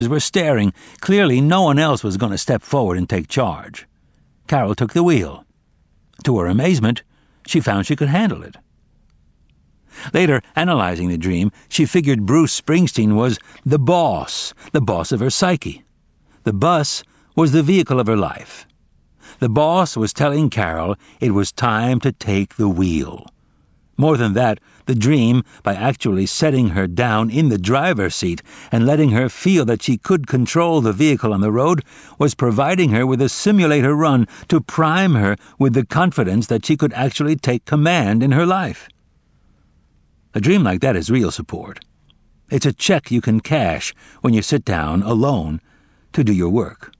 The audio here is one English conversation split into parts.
were staring. Clearly, no one else was going to step forward and take charge. Carol took the wheel. To her amazement, she found she could handle it. Later, analyzing the dream, she figured Bruce Springsteen was the boss of her psyche. The bus was the vehicle of her life. The boss was telling Carol it was time to take the wheel. More than that, the dream, by actually setting her down in the driver's seat and letting her feel that she could control the vehicle on the road, was providing her with a simulator run to prime her with the confidence that she could actually take command in her life. A dream like that is real support. It's a check you can cash when you sit down, alone, to do your work.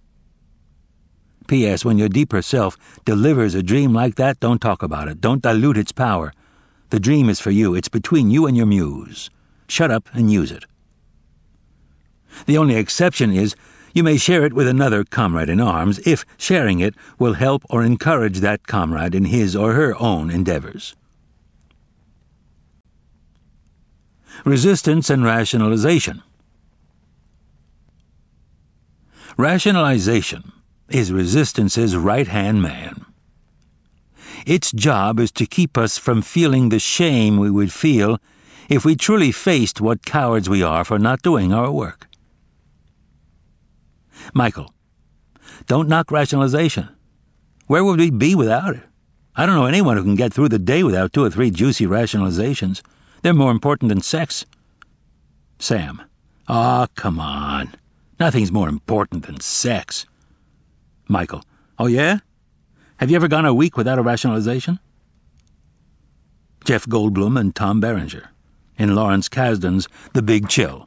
P.S. When your deeper self delivers a dream like that, don't talk about it. Don't dilute its power. The dream is for you. It's between you and your muse. Shut up and use it. The only exception is you may share it with another comrade in arms if sharing it will help or encourage that comrade in his or her own endeavors. Resistance and rationalization. Rationalization is resistance's right-hand man. Its job is to keep us from feeling the shame we would feel if we truly faced what cowards we are for not doing our work. Michael, don't knock rationalization. Where would we be without it? I don't know anyone who can get through the day without 2 or 3 juicy rationalizations. They're more important than sex. Sam, come on. Nothing's more important than sex. Michael, oh yeah? Have you ever gone a week without a rationalization? Jeff Goldblum and Tom Berenger, in Lawrence Kasdan's The Big Chill.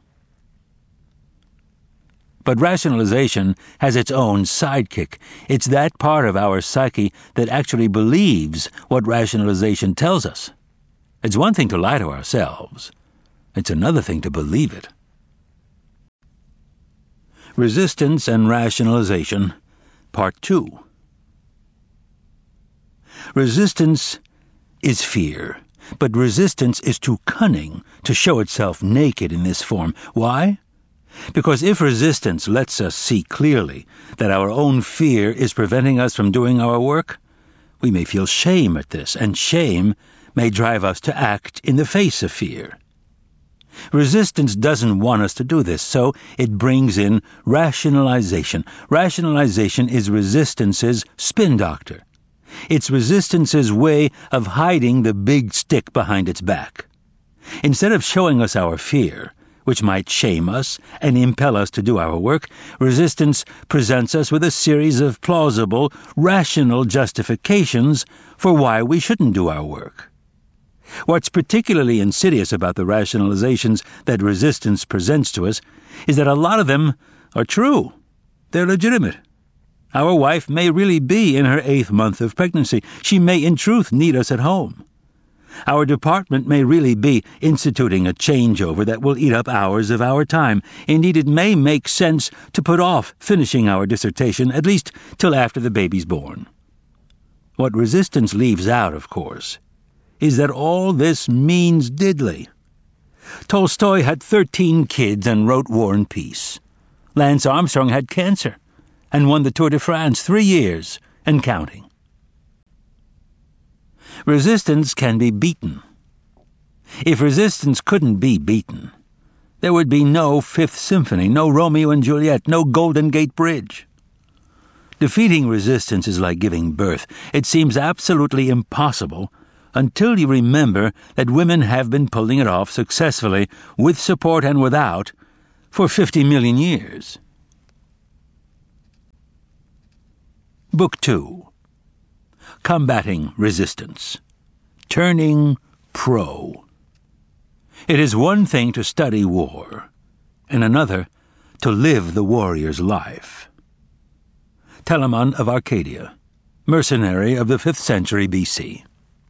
But rationalization has its own sidekick. It's that part of our psyche that actually believes what rationalization tells us. It's one thing to lie to ourselves. It's another thing to believe it. Resistance and Rationalization, Part 2. Resistance is fear, but resistance is too cunning to show itself naked in this form. Why? Because if resistance lets us see clearly that our own fear is preventing us from doing our work, we may feel shame at this, and shame may drive us to act in the face of fear. Resistance doesn't want us to do this, so it brings in rationalization. Rationalization is resistance's spin doctor. It's resistance's way of hiding the big stick behind its back. Instead of showing us our fear, which might shame us and impel us to do our work, resistance presents us with a series of plausible, rational justifications for why we shouldn't do our work. What's particularly insidious about the rationalizations that resistance presents to us is that a lot of them are true. They're legitimate. Our wife may really be in her 8th month of pregnancy. She may in truth need us at home. Our department may really be instituting a changeover that will eat up hours of our time. Indeed, it may make sense to put off finishing our dissertation, at least till after the baby's born. What resistance leaves out, of course, is that all this means diddly. Tolstoy had 13 kids and wrote War and Peace. Lance Armstrong had cancer and won the Tour de France 3 years and counting. Resistance can be beaten. If resistance couldn't be beaten, there would be no Fifth Symphony, no Romeo and Juliet, no Golden Gate Bridge. Defeating resistance is like giving birth. It seems absolutely impossible until you remember that women have been pulling it off successfully, with support and without, for 50 million years. Book 2. Combating Resistance. Turning Pro. It is one thing to study war, and another to live the warrior's life. Telamon of Arcadia, mercenary of the 5th century B.C.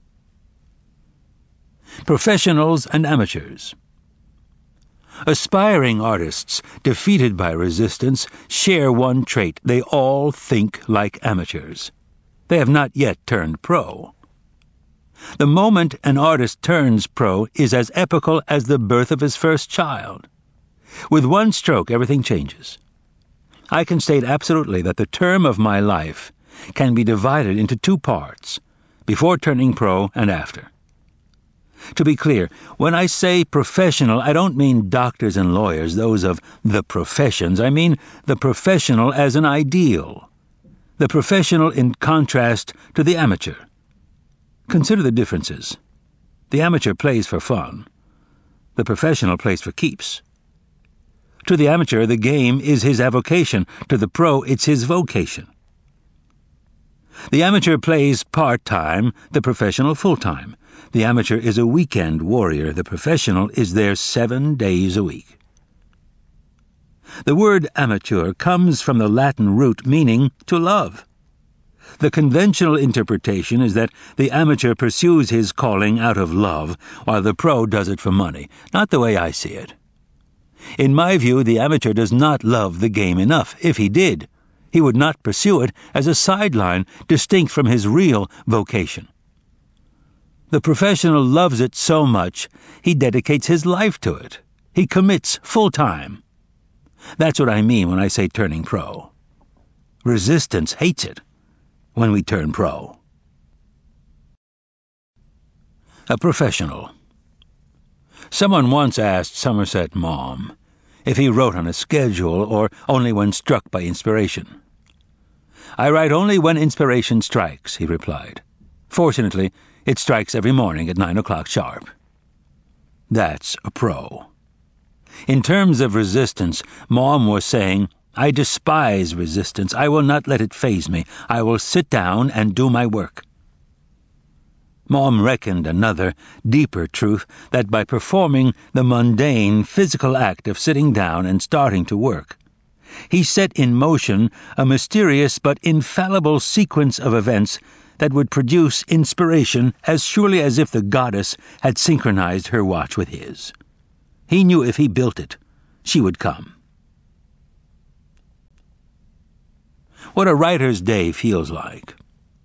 Professionals and amateurs. Aspiring artists defeated by resistance share one trait: they all think like amateurs. They have not yet turned pro. The moment an artist turns pro is as epical as the birth of his first child. With one stroke, everything changes. I can state absolutely that the term of my life can be divided into two parts, before turning pro and after. To be clear, when I say professional, I don't mean doctors and lawyers, those of the professions. I mean the professional as an ideal. The professional in contrast to the amateur. Consider the differences. The amateur plays for fun. The professional plays for keeps. To the amateur, the game is his avocation. To the pro, it's his vocation. The amateur plays part-time, the professional full-time. The amateur is a weekend warrior. The professional is there 7 days a week. The word amateur comes from the Latin root meaning to love. The conventional interpretation is that the amateur pursues his calling out of love, while the pro does it for money. Not the way I see it. In my view, the amateur does not love the game enough. If he did, he would not pursue it as a sideline distinct from his real vocation. The professional loves it so much, he dedicates his life to it. He commits full-time. That's what I mean when I say turning pro. Resistance hates it when we turn pro. A professional. Someone once asked Somerset Maugham if he wrote on a schedule or only when struck by inspiration. "I write only when inspiration strikes," he replied. "Fortunately, it strikes every morning at 9 o'clock sharp." That's a pro. In terms of resistance, Maugham was saying, "I despise resistance. I will not let it faze me. I will sit down and do my work." Maugham reckoned another, deeper truth, that by performing the mundane, physical act of sitting down and starting to work, he set in motion a mysterious but infallible sequence of events that would produce inspiration as surely as if the goddess had synchronized her watch with his. He knew if he built it, she would come. What a writer's day feels like.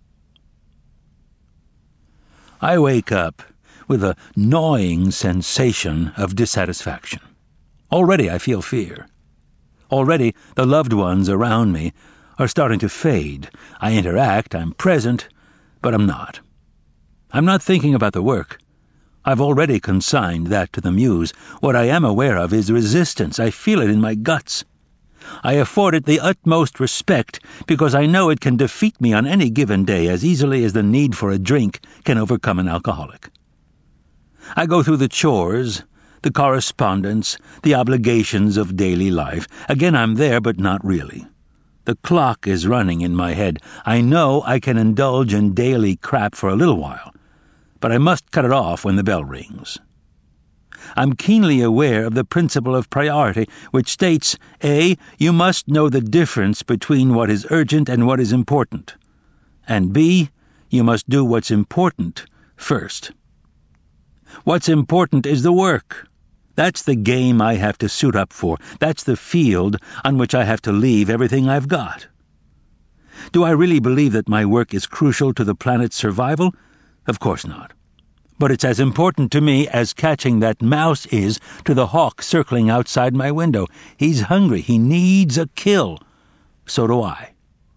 I wake up with a gnawing sensation of dissatisfaction. Already I feel fear. Already the loved ones around me are starting to fade. I interact, I'm present, but I'm not. I'm not thinking about the work. I've already consigned that to the muse. What I am aware of is resistance. I feel it in my guts. I afford it the utmost respect because I know it can defeat me on any given day as easily as the need for a drink can overcome an alcoholic. I go through the chores, the correspondence, the obligations of daily life. Again, I'm there, but not really. The clock is running in my head. I know I can indulge in daily crap for a little while, but I must cut it off when the bell rings. I'm keenly aware of the principle of priority, which states, A, you must know the difference between what is urgent and what is important, and B, you must do what's important first. What's important is the work. That's the game I have to suit up for. That's the field on which I have to leave everything I've got. Do I really believe that my work is crucial to the planet's survival? Of course not. But it's as important to me as catching that mouse is to the hawk circling outside my window. He's hungry. He needs a kill. So do I.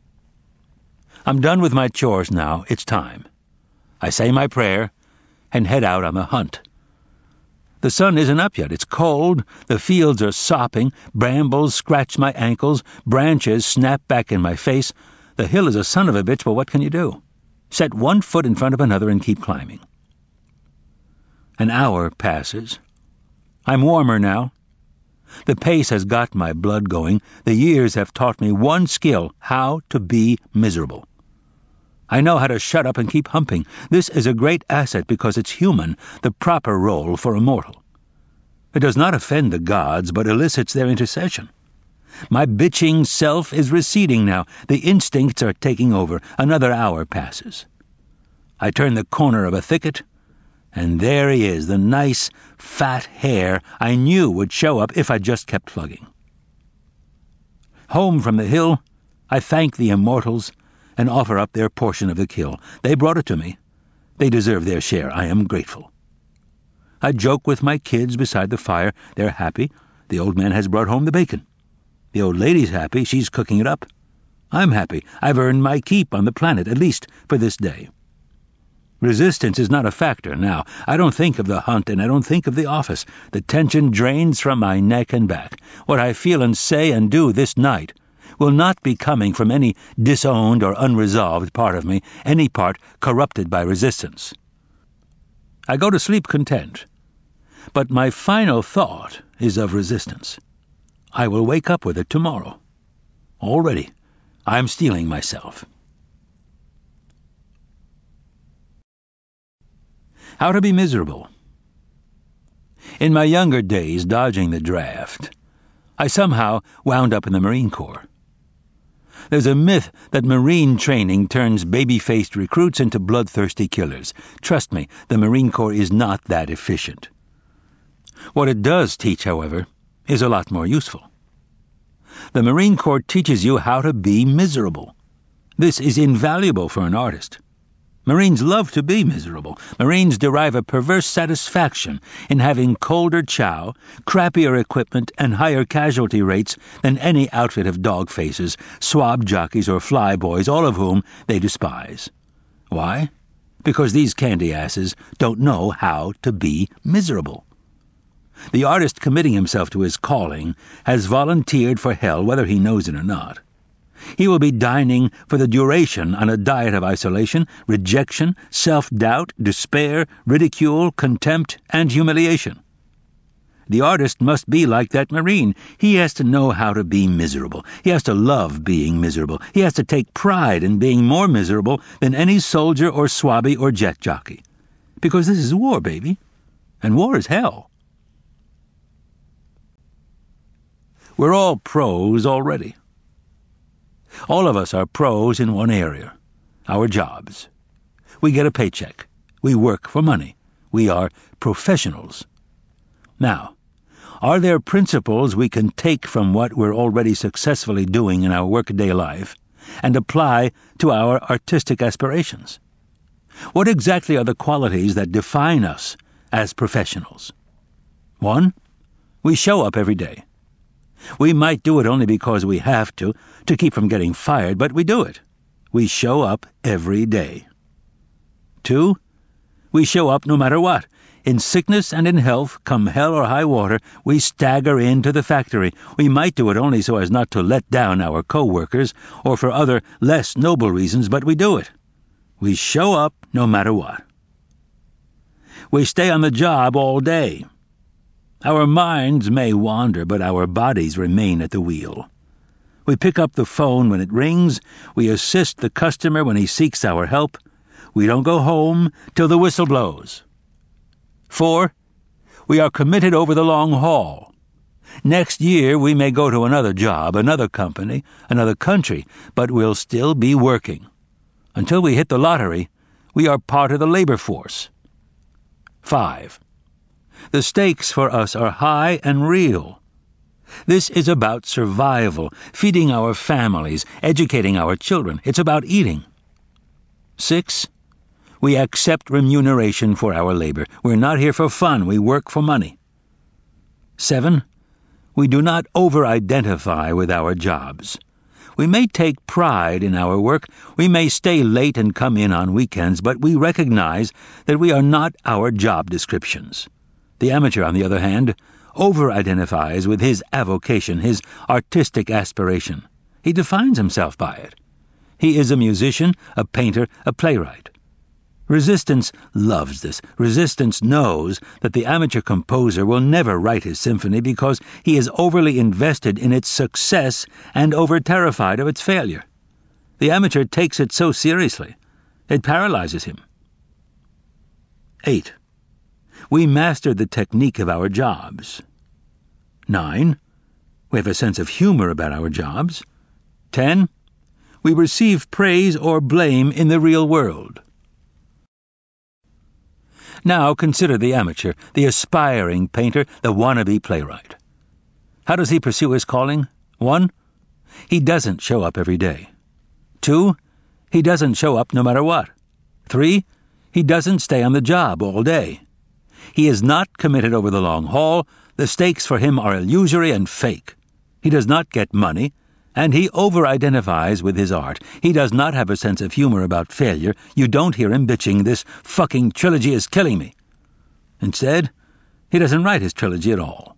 I'm done with my chores now. It's time. I say my prayer and head out on the hunt. The sun isn't up yet. It's cold. The fields are sopping. Brambles scratch my ankles. Branches snap back in my face. The hill is a son of a bitch, but what can you do? Set one foot in front of another and keep climbing. An hour passes. I'm warmer now. The pace has got my blood going. The years have taught me one skill, how to be miserable. I know how to shut up and keep humping. This is a great asset because it's human, the proper role for a mortal. It does not offend the gods, but elicits their intercession. My bitching self is receding now. The instincts are taking over. Another hour passes. I turn the corner of a thicket, and there he is, the nice, fat hare I knew would show up if I just kept plugging. Home from the hill, I thank the immortals and offer up their portion of the kill. They brought it to me. They deserve their share. I am grateful. I joke with my kids beside the fire. They're happy. The old man has brought home the bacon. The old lady's happy, she's cooking it up. I'm happy, I've earned my keep on the planet, at least for this day. Resistance is not a factor now. I don't think of the hunt, and I don't think of the office. The tension drains from my neck and back. What I feel and say and do this night will not be coming from any disowned or unresolved part of me, any part corrupted by resistance. I go to sleep content, but my final thought is of resistance. I will wake up with it tomorrow. Already, I'm steeling myself. How to be miserable. In my younger days, dodging the draft, I somehow wound up in the Marine Corps. There's a myth that Marine training turns baby-faced recruits into bloodthirsty killers. Trust me, the Marine Corps is not that efficient. What it does teach, however, is a lot more useful. The Marine Corps teaches you how to be miserable. This is invaluable for an artist. Marines love to be miserable. Marines derive a perverse satisfaction in having colder chow, crappier equipment, and higher casualty rates than any outfit of dog faces, swab jockeys, or fly boys, all of whom they despise. Why? Because these candy asses don't know how to be miserable. The artist committing himself to his calling has volunteered for hell whether he knows it or not. He will be dining for the duration on a diet of isolation, rejection, self-doubt, despair, ridicule, contempt, and humiliation. The artist must be like that Marine. He has to know how to be miserable. He has to love being miserable. He has to take pride in being more miserable than any soldier or swabby or jet jockey. Because this is war, baby. And war is hell. We're all pros already. All of us are pros in one area, our jobs. We get a paycheck. We work for money. We are professionals. Now, are there principles we can take from what we're already successfully doing in our workaday life and apply to our artistic aspirations? What exactly are the qualities that define us as professionals? 1, we show up every day. We might do it only because we have to keep from getting fired, but we do it. We show up every day. 2, we show up no matter what. In sickness and in health, come hell or high water, we stagger into the factory. We might do it only so as not to let down our co-workers, or for other, less noble reasons, but we do it. We show up no matter what. We stay on the job all day. Our minds may wander, but our bodies remain at the wheel. We pick up the phone when it rings. We assist the customer when he seeks our help. We don't go home till the whistle blows. 4, we are committed over the long haul. Next year we may go to another job, another company, another country, but we'll still be working. Until we hit the lottery, we are part of the labor force. 5, the stakes for us are high and real. This is about survival, feeding our families, educating our children. It's about eating. 6, we accept remuneration for our labor. We're not here for fun. We work for money. 7, we do not over-identify with our jobs. We may take pride in our work. We may stay late and come in on weekends, but we recognize that we are not our job descriptions. The amateur, on the other hand, over-identifies with his avocation, his artistic aspiration. He defines himself by it. He is a musician, a painter, a playwright. Resistance loves this. Resistance knows that the amateur composer will never write his symphony because he is overly invested in its success and over-terrified of its failure. The amateur takes it so seriously, it paralyzes him. 8, we mastered the technique of our jobs. 9, we have a sense of humor about our jobs. 10, we receive praise or blame in the real world. Now consider the amateur, the aspiring painter, the wannabe playwright. How does he pursue his calling? 1, he doesn't show up every day. 2, he doesn't show up no matter what. 3, he doesn't stay on the job all day. He is not committed over the long haul. The stakes for him are illusory and fake. He does not get money, and he over-identifies with his art. He does not have a sense of humor about failure. You don't hear him bitching, "This fucking trilogy is killing me." Instead, he doesn't write his trilogy at all.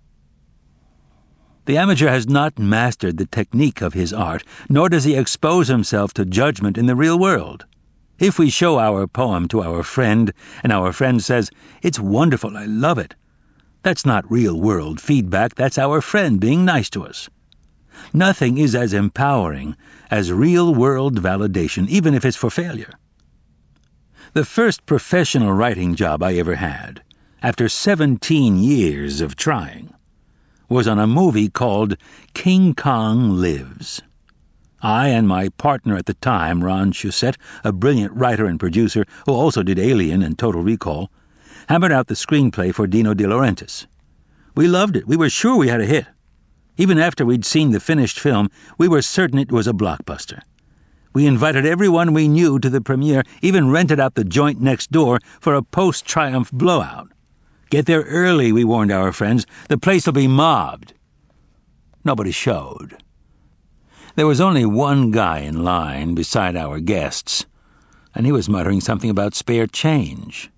The amateur has not mastered the technique of his art, nor does he expose himself to judgment in the real world. If we show our poem to our friend, and our friend says, "It's wonderful, I love it," that's not real-world feedback, that's our friend being nice to us. Nothing is as empowering as real-world validation, even if it's for failure. The first professional writing job I ever had, after 17 years of trying, was on a movie called King Kong Lives. I and my partner at the time, Ron Shusett, a brilliant writer and producer who also did Alien and Total Recall, hammered out the screenplay for Dino De Laurentiis. We loved it. We were sure we had a hit. Even after we'd seen the finished film, we were certain it was a blockbuster. We invited everyone we knew to the premiere, even rented out the joint next door for a post-triumph blowout. "Get there early," we warned our friends. "The place will be mobbed." Nobody showed. There was only one guy in line beside our guests, and he was muttering something about spare change.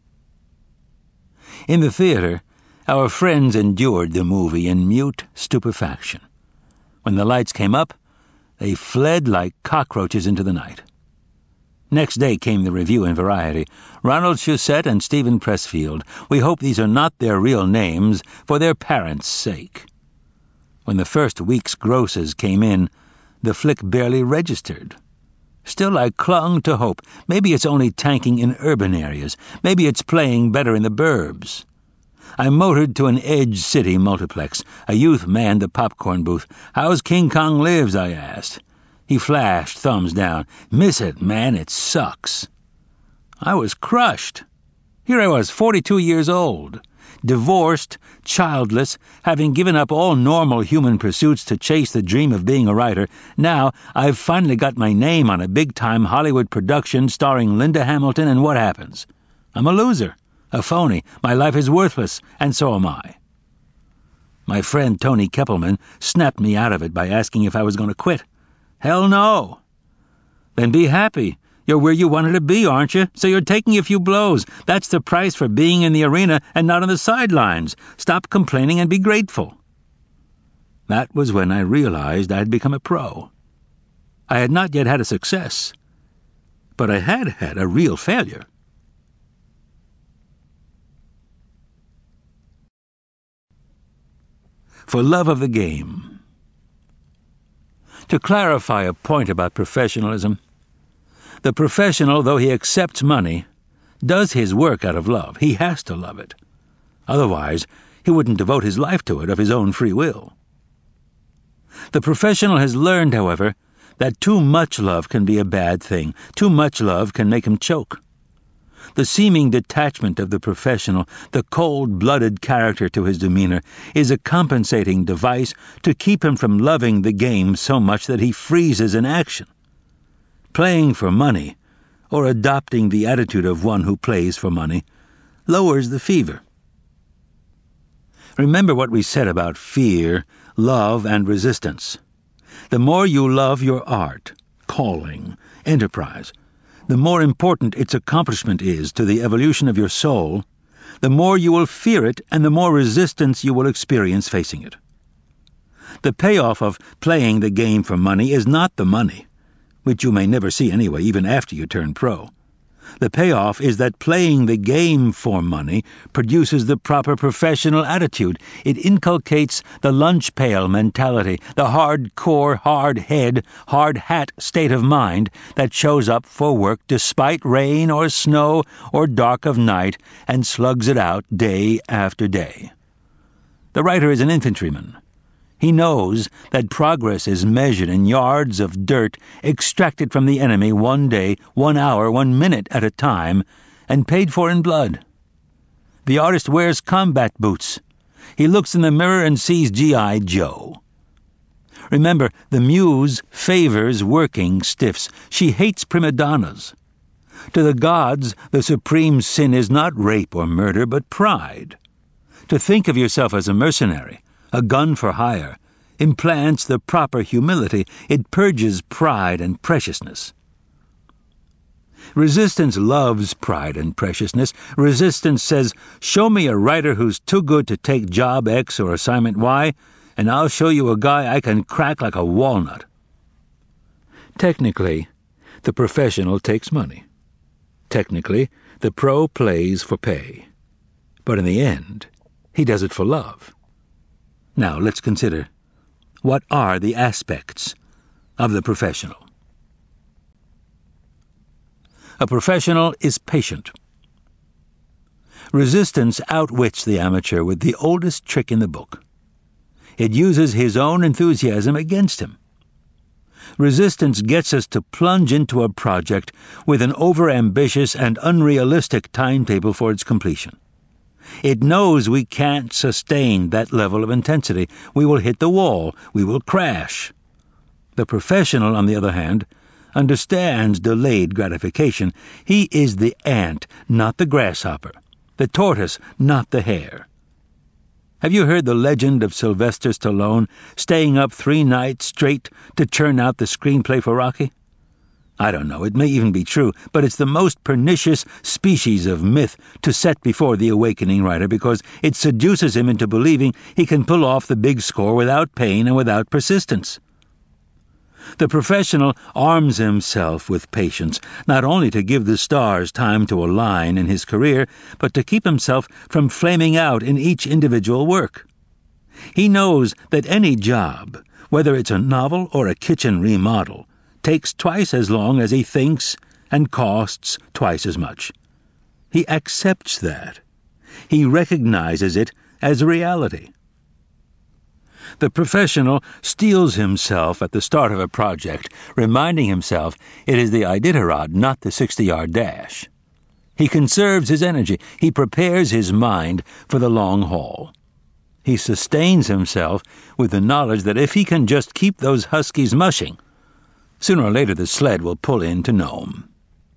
In the theater, our friends endured the movie in mute stupefaction. When the lights came up, they fled like cockroaches into the night. Next day came the review in Variety. "Ronald Shusett and Stephen Pressfield. We hope these are not their real names, for their parents' sake." When the first week's grosses came in, the flick barely registered. Still, I clung to hope. Maybe it's only tanking in urban areas. Maybe it's playing better in the burbs. I motored to an Edge City multiplex. A youth manned the popcorn booth. "How's King Kong Lives?" I asked. He flashed thumbs down. "Miss it, man, it sucks." I was crushed. Here I was, 42 years old, divorced, childless, having given up all normal human pursuits to chase the dream of being a writer. Now I've finally got my name on a big-time Hollywood production starring Linda Hamilton, and what happens? I'm a loser, a phony. My life is worthless, and so am I. My friend Tony Keppelman snapped me out of it by asking if I was going to quit. "Hell no." "Then be happy. You're where you wanted to be, aren't you? So you're taking a few blows. That's the price for being in the arena and not on the sidelines. Stop complaining and be grateful." That was when I realized I had become a pro. I had not yet had a success, but I had had a real failure. For love of the game. To clarify a point about professionalism, the professional, though he accepts money, does his work out of love. He has to love it. Otherwise, he wouldn't devote his life to it of his own free will. The professional has learned, however, that too much love can be a bad thing. Too much love can make him choke. The seeming detachment of the professional, the cold-blooded character to his demeanor, is a compensating device to keep him from loving the game so much that he freezes in action. Playing for money, or adopting the attitude of one who plays for money, lowers the fever. Remember what we said about fear, love, and resistance. The more you love your art, calling, enterprise, the more important its accomplishment is to the evolution of your soul, the more you will fear it and the more resistance you will experience facing it. The payoff of playing the game for money is not the money, which you may never see anyway, even after you turn pro. The payoff is that playing the game for money produces the proper professional attitude. It inculcates the lunch pail mentality, the hardcore, hard head, hard hat state of mind that shows up for work despite rain or snow or dark of night and slugs it out day after day. The writer is an infantryman. He knows that progress is measured in yards of dirt extracted from the enemy 1 day, 1 hour, 1 minute at a time, and paid for in blood. The artist wears combat boots. He looks in the mirror and sees G.I. Joe. Remember, the muse favors working stiffs. She hates prima donnas. To the gods, the supreme sin is not rape or murder, but pride. To think of yourself as a mercenary, a gun for hire, implants the proper humility. It purges pride and preciousness. Resistance loves pride and preciousness. Resistance says, show me a writer who's too good to take job X or assignment Y, and I'll show you a guy I can crack like a walnut. Technically, the professional takes money. Technically, the pro plays for pay. But in the end, he does it for love. Now, let's consider, what are the aspects of the professional? A professional is patient. Resistance outwits the amateur with the oldest trick in the book. It uses his own enthusiasm against him. Resistance gets us to plunge into a project with an overambitious and unrealistic timetable for its completion. It knows we can't sustain that level of intensity. We will hit the wall. We will crash. The professional, on the other hand, understands delayed gratification. He is the ant, not the grasshopper, the tortoise, not the hare. Have you heard the legend of Sylvester Stallone staying up 3 nights straight to churn out the screenplay for Rocky? I don't know, it may even be true, but it's the most pernicious species of myth to set before the awakening writer because it seduces him into believing he can pull off the big score without pain and without persistence. The professional arms himself with patience, not only to give the stars time to align in his career, but to keep himself from flaming out in each individual work. He knows that any job, whether it's a novel or a kitchen remodel, takes twice as long as he thinks and costs twice as much. He accepts that. He recognizes it as reality. The professional steels himself at the start of a project, reminding himself it is the Iditarod, not the 60-yard dash. He conserves his energy. He prepares his mind for the long haul. He sustains himself with the knowledge that if he can just keep those huskies mushing, sooner or later the sled will pull into Nome.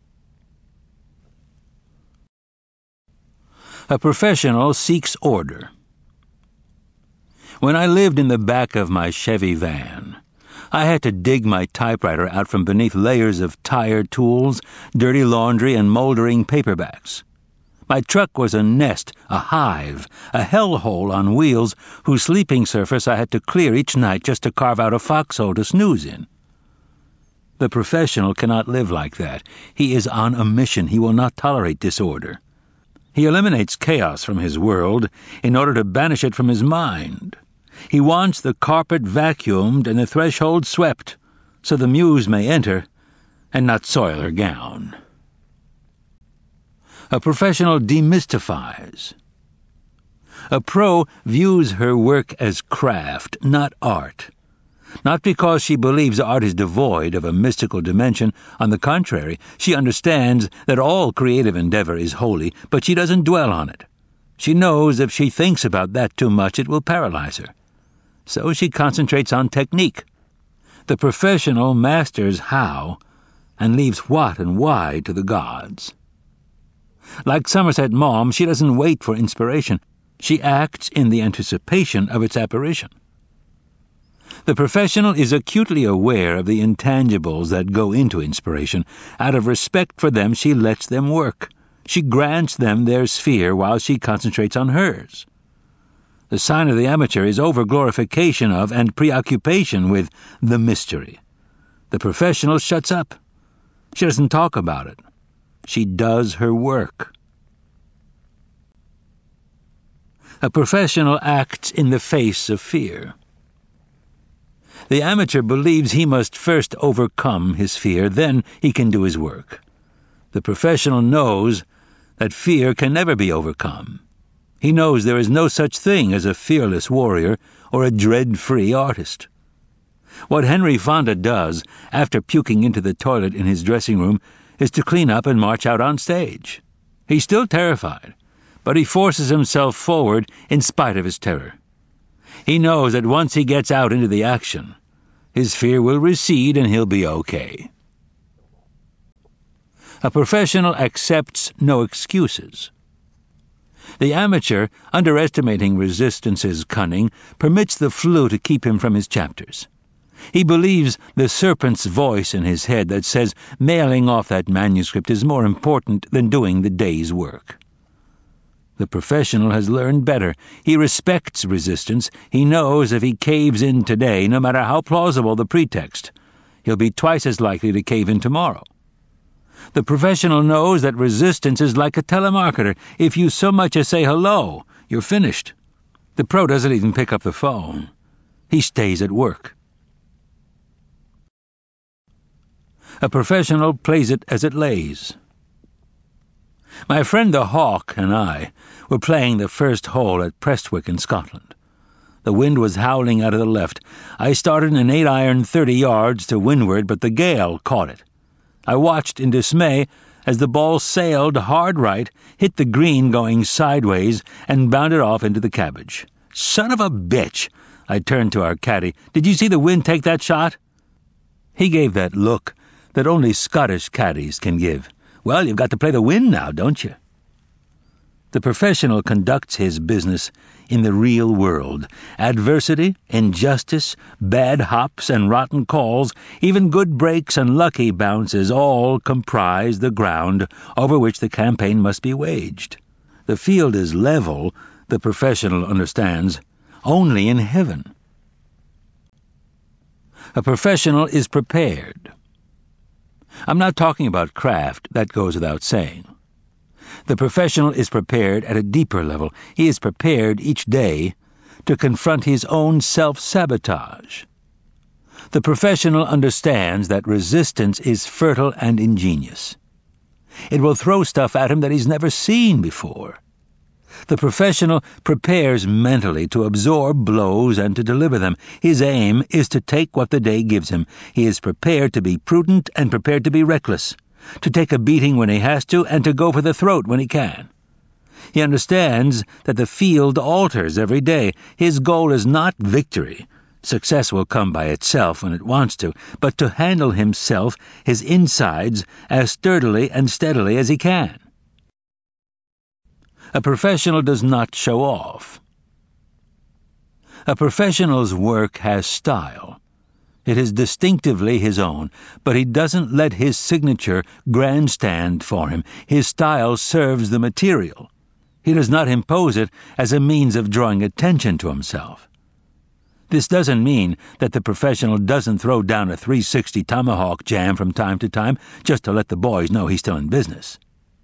A professional seeks order. When I lived in the back of my Chevy van, I had to dig my typewriter out from beneath layers of tired tools, dirty laundry, and moldering paperbacks. My truck was a nest, a hive, a hellhole on wheels whose sleeping surface I had to clear each night just to carve out a foxhole to snooze in. The professional cannot live like that. He is on a mission. He will not tolerate disorder. He eliminates chaos from his world in order to banish it from his mind. He wants the carpet vacuumed and the threshold swept, so the muse may enter and not soil her gown. A professional demystifies. A pro views her work as craft, not art. Not because she believes art is devoid of a mystical dimension. On the contrary, she understands that all creative endeavor is holy, but she doesn't dwell on it. She knows if she thinks about that too much, it will paralyze her. So she concentrates on technique. The professional masters how and leaves what and why to the gods. Like Somerset Maugham, she doesn't wait for inspiration. She acts in the anticipation of its apparition. The professional is acutely aware of the intangibles that go into inspiration. Out of respect for them, she lets them work. She grants them their sphere while she concentrates on hers. The sign of the amateur is over-glorification of and preoccupation with the mystery. The professional shuts up. She doesn't talk about it. She does her work. A professional acts in the face of fear. The amateur believes he must first overcome his fear, then he can do his work. The professional knows that fear can never be overcome. He knows there is no such thing as a fearless warrior or a dread-free artist. What Henry Fonda does after puking into the toilet in his dressing room is to clean up and march out on stage. He's still terrified, but he forces himself forward in spite of his terror. He knows that once he gets out into the action, his fear will recede and he'll be okay. A professional accepts no excuses. The amateur, underestimating Resistance's cunning, permits the flu to keep him from his chapters. He believes the serpent's voice in his head that says mailing off that manuscript is more important than doing the day's work. The professional has learned better. He respects resistance. He knows if he caves in today, no matter how plausible the pretext, he'll be twice as likely to cave in tomorrow. The professional knows that resistance is like a telemarketer. If you so much as say hello, you're finished. The pro doesn't even pick up the phone. He stays at work. A professional plays it as it lays. My friend the Hawk and I were playing the first hole at Prestwick in Scotland. The wind was howling out of the left. I started an 8-iron 30 yards to windward, but the gale caught it. I watched in dismay as the ball sailed hard right, hit the green going sideways, and bounded off into the cabbage. Son of a bitch! I turned to our caddy. Did you see the wind take that shot? He gave that look that only Scottish caddies can give. Well, you've got to play the wind now, don't you? The professional conducts his business in the real world. Adversity, injustice, bad hops and rotten calls, even good breaks and lucky bounces all comprise the ground over which the campaign must be waged. The field is level, the professional understands, only in heaven. A professional is prepared. I'm not talking about craft, that goes without saying. The professional is prepared at a deeper level. He is prepared each day to confront his own self-sabotage. The professional understands that resistance is fertile and ingenious. It will throw stuff at him that he's never seen before. The professional prepares mentally to absorb blows and to deliver them. His aim is to take what the day gives him. He is prepared to be prudent and prepared to be reckless, to take a beating when he has to and to go for the throat when he can. He understands that the field alters every day. His goal is not victory. Success will come by itself when it wants to, but to handle himself, his insides, as sturdily and steadily as he can. A professional does not show off. A professional's work has style. It is distinctively his own, but he doesn't let his signature grandstand for him. His style serves the material. He does not impose it as a means of drawing attention to himself. This doesn't mean that the professional doesn't throw down a 360 tomahawk jam from time to time just to let the boys know he's still in business.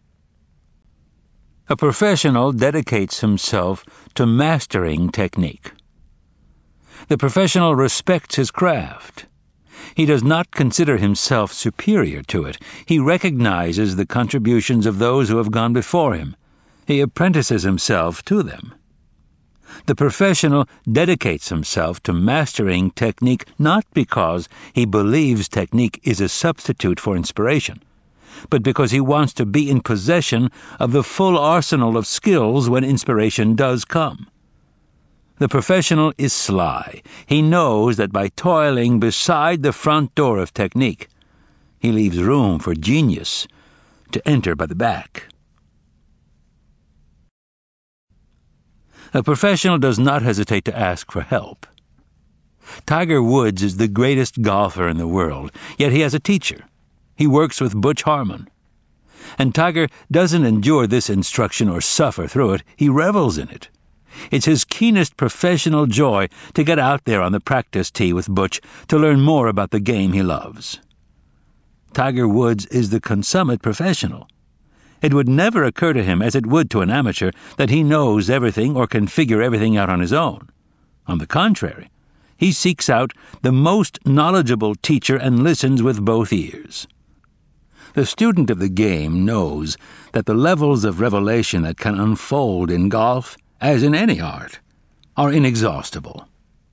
A professional dedicates himself to mastering technique. The professional respects his craft. He does not consider himself superior to it. He recognizes the contributions of those who have gone before him. He apprentices himself to them. The professional dedicates himself to mastering technique not because he believes technique is a substitute for inspiration, but because he wants to be in possession of the full arsenal of skills when inspiration does come. The professional is sly. He knows that by toiling beside the front door of technique, he leaves room for genius to enter by the back. A professional does not hesitate to ask for help. Tiger Woods is the greatest golfer in the world, yet he has a teacher. He works with Butch Harmon. And Tiger doesn't endure this instruction or suffer through it. He revels in it. It's his keenest professional joy to get out there on the practice tee with Butch to learn more about the game he loves. Tiger Woods is the consummate professional. It would never occur to him, as it would to an amateur, that he knows everything or can figure everything out on his own. On the contrary, he seeks out the most knowledgeable teacher and listens with both ears. The student of the game knows that the levels of revelation that can unfold in golf, as in any art, are inexhaustible.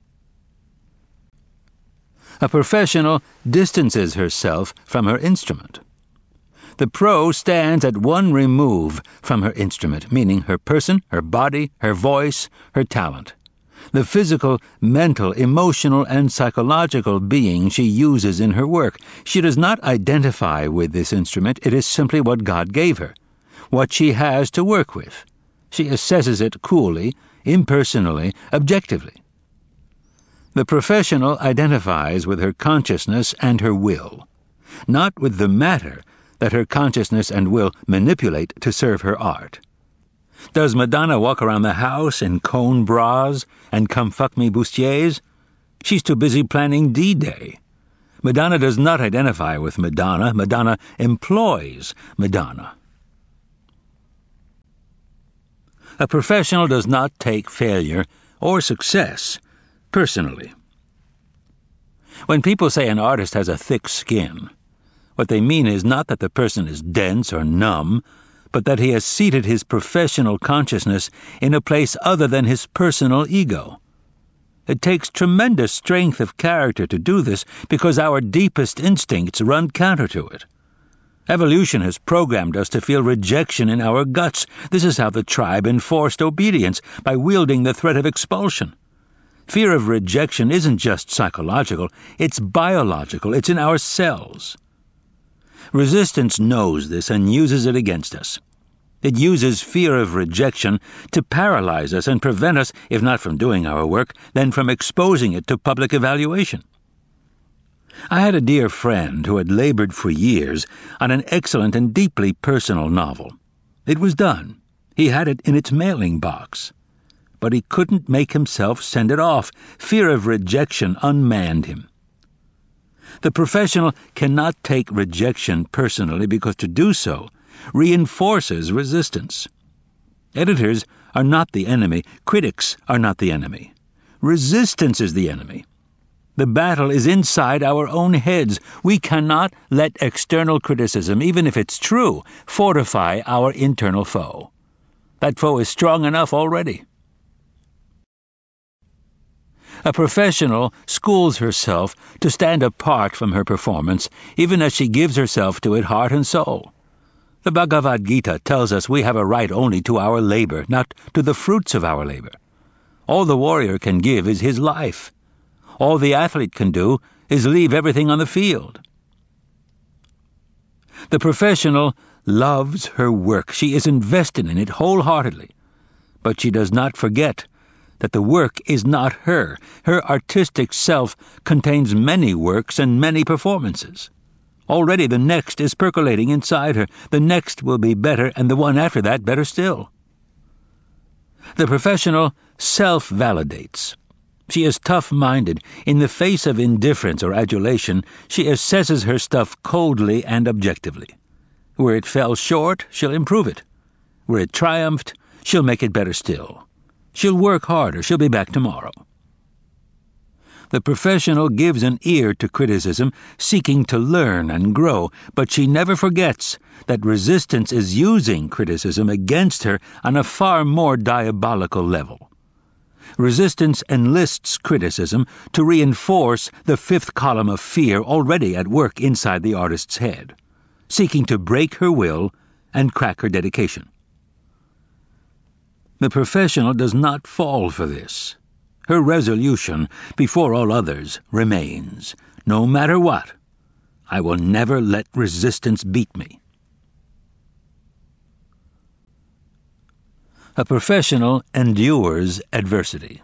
A professional distances herself from her instrument. The pro stands at one remove from her instrument, meaning her person, her body, her voice, her talent. The physical, mental, emotional, and psychological being she uses in her work. She does not identify with this instrument. It is simply what God gave her, what she has to work with. She assesses it coolly, impersonally, objectively. The professional identifies with her consciousness and her will, not with the matter that her consciousness and will manipulate to serve her art. Does Madonna walk around the house in cone bras and come-fuck-me bustiers? She's too busy planning D-Day. Madonna does not identify with Madonna. Madonna employs Madonna. A professional does not take failure or success personally. When people say an artist has a thick skin, what they mean is not that the person is dense or numb, but that he has seated his professional consciousness in a place other than his personal ego. It takes tremendous strength of character to do this because our deepest instincts run counter to it. Evolution has programmed us to feel rejection in our guts. This is how the tribe enforced obedience, by wielding the threat of expulsion. Fear of rejection isn't just psychological, it's biological, it's in our cells. Resistance knows this and uses it against us. It uses fear of rejection to paralyze us and prevent us, if not from doing our work, then from exposing it to public evaluation. I had a dear friend who had labored for years on an excellent and deeply personal novel. It was done. He had it in its mailing box. But he couldn't make himself send it off. Fear of rejection unmanned him. The professional cannot take rejection personally because to do so reinforces resistance. Editors are not the enemy. Critics are not the enemy. Resistance is the enemy. The battle is inside our own heads. We cannot let external criticism, even if it's true, fortify our internal foe. That foe is strong enough already. A professional schools herself to stand apart from her performance, even as she gives herself to it heart and soul. The Bhagavad Gita tells us we have a right only to our labor, not to the fruits of our labor. All the warrior can give is his life. All the athlete can do is leave everything on the field. The professional loves her work. She is invested in it wholeheartedly. But she does not forget that the work is not her. Her artistic self contains many works and many performances. Already the next is percolating inside her. The next will be better, and the one after that better still. The professional self-validates. She is tough-minded. In the face of indifference or adulation, she assesses her stuff coldly and objectively. Where it fell short, she'll improve it. Where it triumphed, she'll make it better still. She'll work harder. She'll be back tomorrow. The professional gives an ear to criticism, seeking to learn and grow, but she never forgets that resistance is using criticism against her on a far more diabolical level. Resistance enlists criticism to reinforce the fifth column of fear already at work inside the artist's head, seeking to break her will and crack her dedication. The professional does not fall for this. Her resolution, before all others, remains. No matter what, I will never let resistance beat me. A professional endures adversity.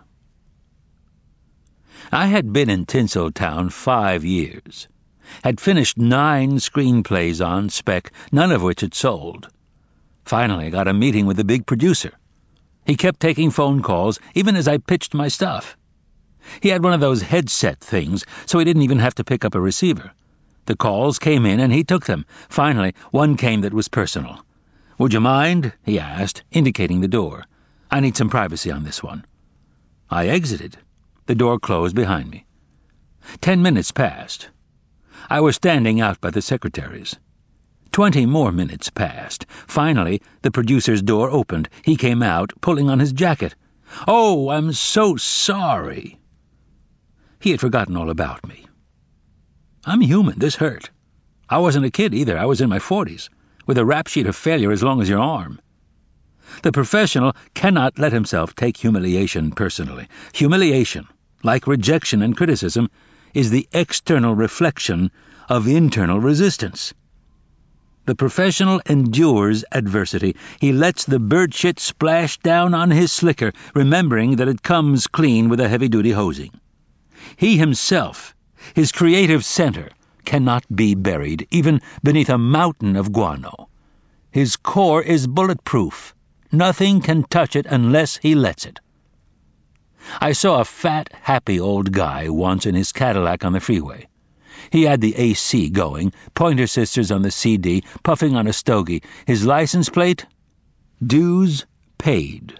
I had been in Tinseltown 5 years, had finished 9 screenplays on spec, none of which had sold. Finally got a meeting with the big producer. He kept taking phone calls, even as I pitched my stuff. He had one of those headset things, so he didn't even have to pick up a receiver. The calls came in, and he took them. Finally, one came that was personal. "Would you mind?" he asked, indicating the door. "I need some privacy on this one." I exited. The door closed behind me. 10 minutes passed. I was standing out by the secretaries. 20 more minutes passed. Finally, the producer's door opened. He came out, pulling on his jacket. "Oh, I'm so sorry." He had forgotten all about me. I'm human. This hurt. I wasn't a kid either. I was in my 40s, with a rap sheet of failure as long as your arm. The professional cannot let himself take humiliation personally. Humiliation, like rejection and criticism, is the external reflection of internal resistance. The professional endures adversity. He lets the bird shit splash down on his slicker, remembering that it comes clean with a heavy-duty hosing. He himself, his creative center, cannot be buried, even beneath a mountain of guano. His core is bulletproof. Nothing can touch it unless he lets it. I saw a fat, happy old guy once in his Cadillac on the freeway. He had the AC going, Pointer Sisters on the CD, puffing on a stogie. His license plate? Dues paid.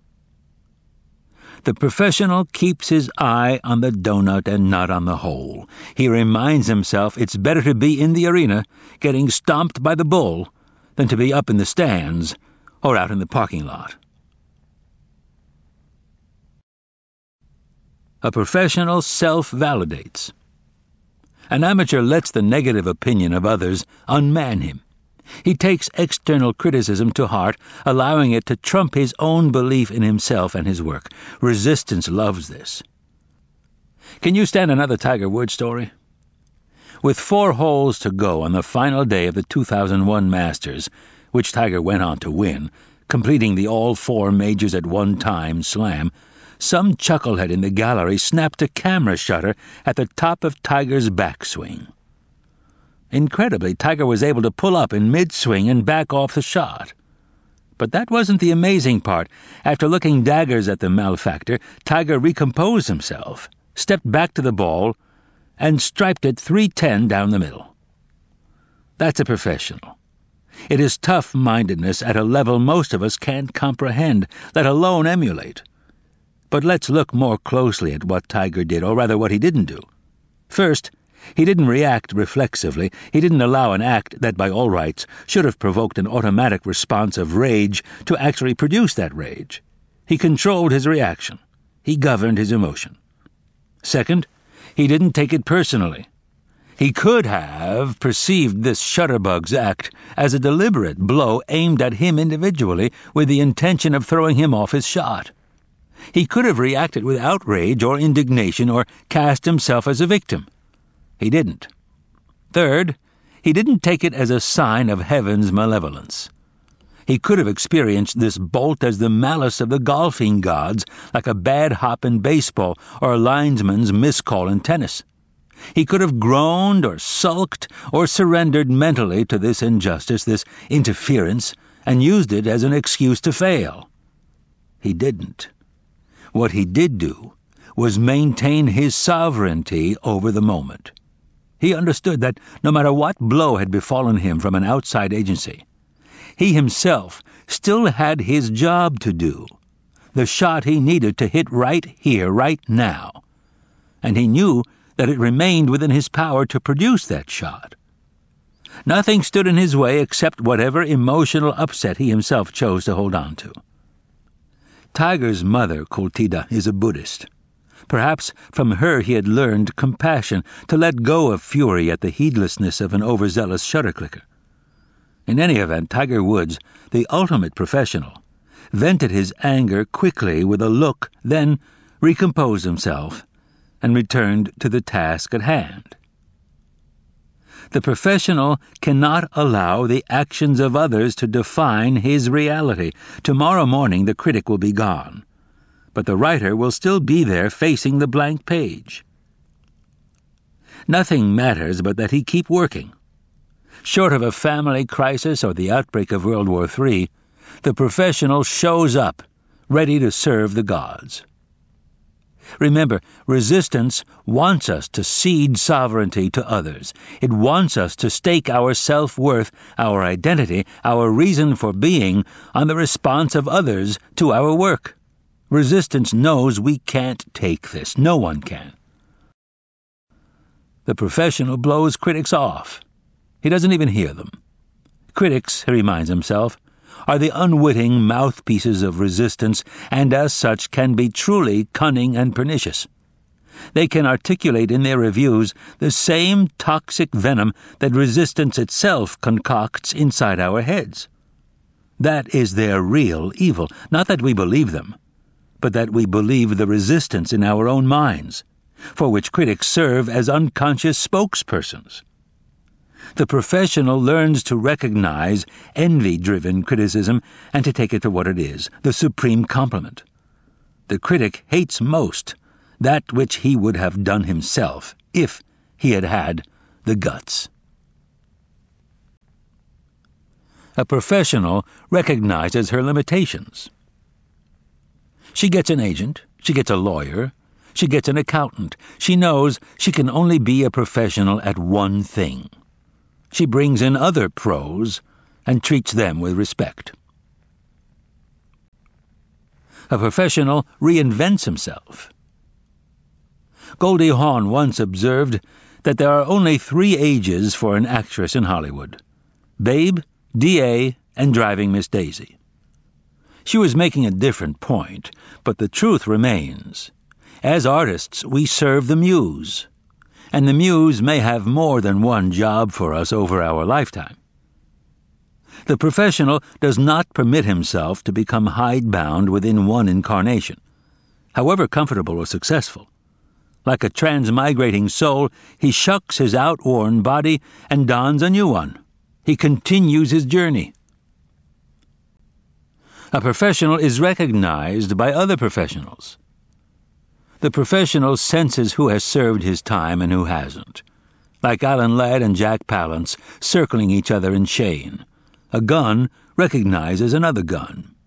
The professional keeps his eye on the donut and not on the hole. He reminds himself it's better to be in the arena, getting stomped by the bull, than to be up in the stands or out in the parking lot. A professional self-validates. An amateur lets the negative opinion of others unman him. He takes external criticism to heart, allowing it to trump his own belief in himself and his work. Resistance loves this. Can you stand another Tiger Woods story? With 4 holes to go on the final day of the 2001 Masters, which Tiger went on to win, completing the all-4 majors at one time slam, some chucklehead in the gallery snapped a camera shutter at the top of Tiger's backswing. Incredibly, Tiger was able to pull up in mid-swing and back off the shot. But that wasn't the amazing part. After looking daggers at the malefactor, Tiger recomposed himself, stepped back to the ball, and striped it .310 down the middle. That's a professional. It is tough-mindedness at a level most of us can't comprehend, let alone emulate. But let's look more closely at what Tiger did, or rather what he didn't do. First, he didn't react reflexively. He didn't allow an act that, by all rights, should have provoked an automatic response of rage to actually produce that rage. He controlled his reaction. He governed his emotion. Second, he didn't take it personally. He could have perceived this shutterbug's act as a deliberate blow aimed at him individually with the intention of throwing him off his shot. He could have reacted with outrage or indignation or cast himself as a victim. He didn't. Third, he didn't take it as a sign of heaven's malevolence. He could have experienced this bolt as the malice of the golfing gods, like a bad hop in baseball or a linesman's miscall in tennis. He could have groaned or sulked or surrendered mentally to this injustice, this interference, and used it as an excuse to fail. He didn't. What he did do was maintain his sovereignty over the moment. He understood that no matter what blow had befallen him from an outside agency, he himself still had his job to do, the shot he needed to hit right here, right now, and he knew that it remained within his power to produce that shot. Nothing stood in his way except whatever emotional upset he himself chose to hold on to. Tiger's mother, Kultida, is a Buddhist. Perhaps from her he had learned compassion, to let go of fury at the heedlessness of an overzealous shutter-clicker. In any event, Tiger Woods, the ultimate professional, vented his anger quickly with a look, then recomposed himself and returned to the task at hand. The professional cannot allow the actions of others to define his reality. Tomorrow morning the critic will be gone, but the writer will still be there facing the blank page. Nothing matters but that he keep working. Short of a family crisis or the outbreak of World War III, the professional shows up, ready to serve the gods. Remember, resistance wants us to cede sovereignty to others. It wants us to stake our self-worth, our identity, our reason for being on the response of others to our work. Resistance knows we can't take this. No one can. The professional blows critics off. He doesn't even hear them. Critics, he reminds himself, are the unwitting mouthpieces of resistance, and as such can be truly cunning and pernicious. They can articulate in their reviews the same toxic venom that resistance itself concocts inside our heads. That is their real evil, not that we believe them, but that we believe the resistance in our own minds, for which critics serve as unconscious spokespersons. The professional learns to recognize envy-driven criticism and to take it for what it is, the supreme compliment. The critic hates most that which he would have done himself if he had had the guts. A professional recognizes her limitations. She gets an agent, she gets a lawyer, she gets an accountant. She knows she can only be a professional at one thing. She brings in other pros and treats them with respect. A professional reinvents himself. Goldie Hawn once observed that there are only 3 ages for an actress in Hollywood: Babe, D.A., and Driving Miss Daisy. She was making a different point, but the truth remains. As artists, we serve the muse, and the muse may have more than one job for us over our lifetime. The professional does not permit himself to become hidebound within one incarnation, however comfortable or successful. Like a transmigrating soul, he shucks his outworn body and dons a new one. He continues his journey. A professional is recognized by other professionals. The professional senses who has served his time and who hasn't, like Alan Ladd and Jack Palance circling each other in Shane. A gun recognizes another gun.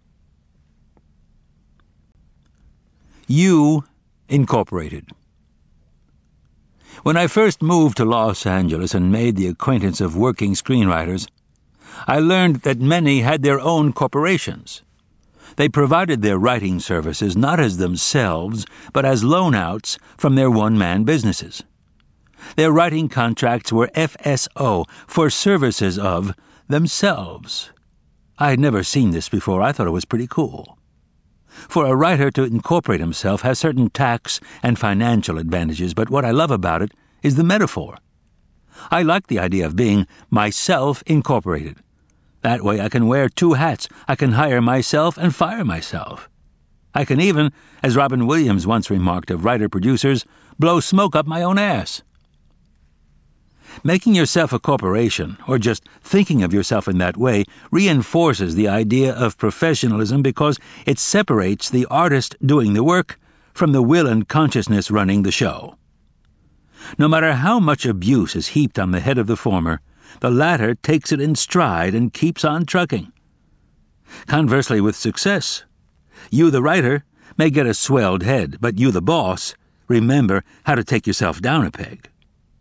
You Incorporated. When I first moved to Los Angeles and made the acquaintance of working screenwriters, I learned that many had their own corporations. They provided their writing services not as themselves, but as loan-outs from their one-man businesses. Their writing contracts were FSO, for services of themselves. I had never seen this before. I thought it was pretty cool. For a writer to incorporate himself has certain tax and financial advantages, but what I love about it is the metaphor. I like the idea of being myself incorporated. That way I can wear 2 hats. I can hire myself and fire myself. I can even, as Robin Williams once remarked of writer-producers, blow smoke up my own ass. Making yourself a corporation, or just thinking of yourself in that way, reinforces the idea of professionalism because it separates the artist doing the work from the will and consciousness running the show. No matter how much abuse is heaped on the head of the former, the latter takes it in stride and keeps on trucking. Conversely, with success, you, the writer, may get a swelled head, but you, the boss, remember how to take yourself down a peg.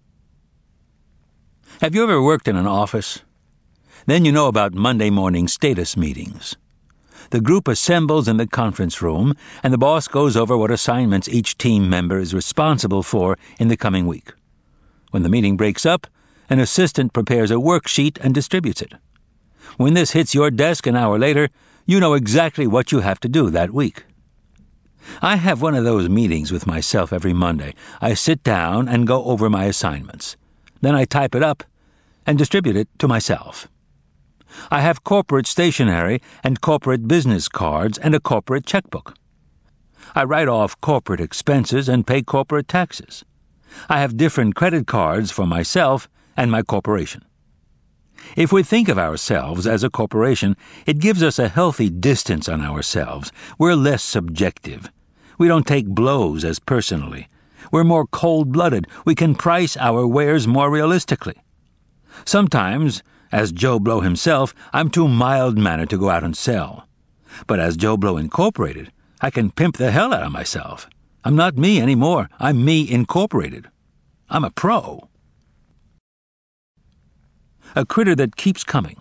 Have you ever worked in an office? Then you know about Monday morning status meetings. The group assembles in the conference room, and the boss goes over what assignments each team member is responsible for in the coming week. When the meeting breaks up, an assistant prepares a worksheet and distributes it. When this hits your desk an hour later, you know exactly what you have to do that week. I have one of those meetings with myself every Monday. I sit down and go over my assignments. Then I type it up and distribute it to myself. I have corporate stationery and corporate business cards and a corporate checkbook. I write off corporate expenses and pay corporate taxes. I have different credit cards for myself and my corporation. If we think of ourselves as a corporation, it gives us a healthy distance on ourselves. We're less subjective. We don't take blows as personally. We're more cold-blooded. We can price our wares more realistically. Sometimes, as Joe Blow himself, I'm too mild-mannered to go out and sell. But as Joe Blow Incorporated, I can pimp the hell out of myself. I'm not me anymore. I'm me Incorporated. I'm a pro. A critter that keeps coming.